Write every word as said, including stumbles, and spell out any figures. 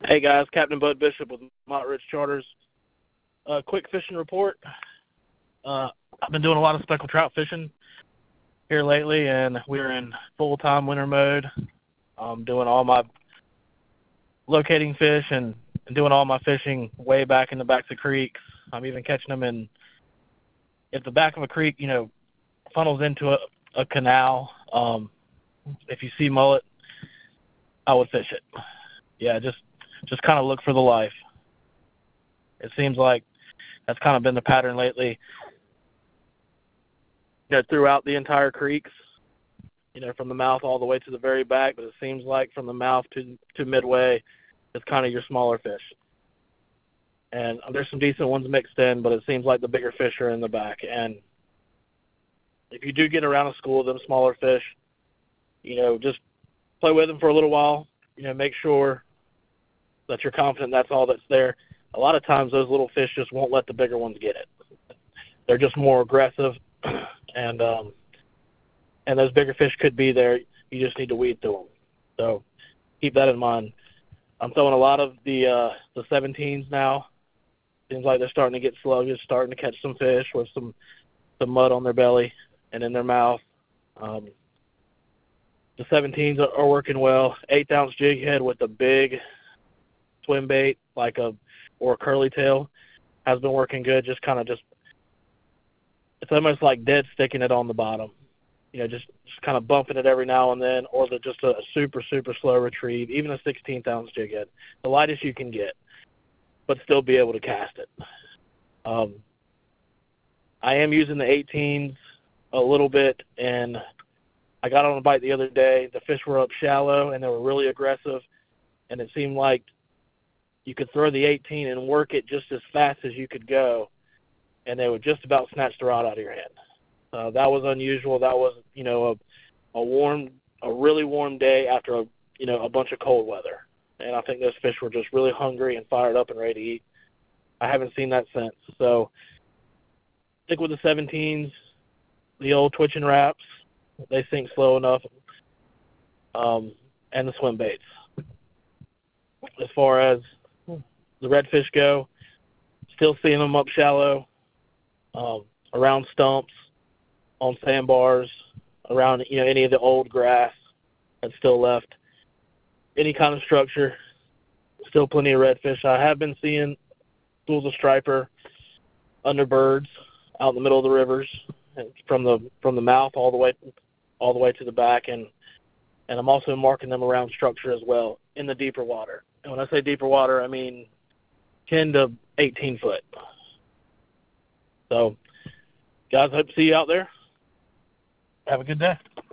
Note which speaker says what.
Speaker 1: Hey guys, Captain Bud Bishop with Mott Ridge Charters. Uh, quick fishing report. Uh, I've been doing a lot of speckled trout fishing here lately, and we're in full-time winter mode. I'm doing all my locating fish and, and doing all my fishing way back in the backs of creeks. I'm even catching them in, if the back of a creek, you know, funnels into a, a canal. Um, if you see mullet, I would fish it. Yeah, just just kind of look for the life. It seems like that's kind of been the pattern lately. You know, throughout the entire creeks, you know, from the mouth all the way to the very back, but it seems like from the mouth to to midway, it's kind of your smaller fish. And there's some decent ones mixed in, but it seems like the bigger fish are in the back. And if you do get around a school of them smaller fish, you know, just play with them for a little while. You know, make sure that you're confident that's all that's there. A lot of times those little fish just won't let the bigger ones get it. They're just more aggressive, and um, and those bigger fish could be there. You just need to weed through them. So keep that in mind. I'm throwing a lot of the uh, the seventeens now. Seems like they're starting to get sluggish, starting to catch some fish with some, some mud on their belly and in their mouth. Um, the seventeens are, are working well. Eighth ounce jig head with a big swim bait, like a or a curly tail, has been working good. Just kind of just, it's almost like dead sticking it on the bottom. You know, just, just kind of bumping it every now and then, or the, just a, a super, super slow retrieve, even a sixteenth ounce jig head, the lightest you can get, but still be able to cast it. Um, I am using the eighteens a little bit, and I got on a bite the other day. The fish were up shallow, and they were really aggressive, and it seemed like you could throw the eighteen and work it just as fast as you could go, and they would just about snatch the rod out of your hand. Uh, that was unusual. That was, you know, a, a warm, a really warm day after a, you know, a bunch of cold weather. And I think those fish were just really hungry and fired up and ready to eat. I haven't seen that since. So stick with the seventeens, the old twitching wraps. They sink slow enough, um, and the swim baits. As far as the redfish go, still seeing them up shallow, um, around stumps, on sandbars, around, you know, any of the old grass that's still left. Any kind of structure, still plenty of redfish. I have been seeing schools of striper under birds out in the middle of the rivers, from the from the mouth all the way all the way to the back, and and I'm also marking them around structure as well in the deeper water. And when I say deeper water, I mean ten to eighteen foot. So, guys, hope to see you out there. Have a good day.